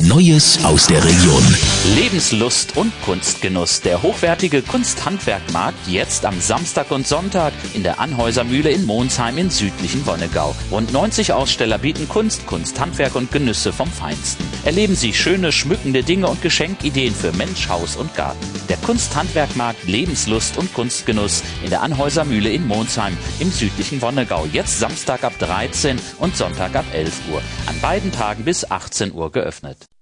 Neues aus der Region. Lebenslust und Kunstgenuss. Der hochwertige Kunsthandwerkmarkt jetzt am Samstag und Sonntag in der Anhäuser Mühle in Monsheim im südlichen Wonnegau. Rund 90 Aussteller bieten Kunst, Handwerk und Genüsse vom Feinsten. Erleben Sie schöne, schmückende Dinge und Geschenkideen für Mensch, Haus und Garten. Der Kunsthandwerkmarkt Lebenslust und Kunstgenuss in der Anhäuser Mühle in Monsheim im südlichen Wonnegau. Jetzt Samstag ab 13 und Sonntag ab 11 Uhr. An beiden Tagen bis 18 Uhr geöffnet.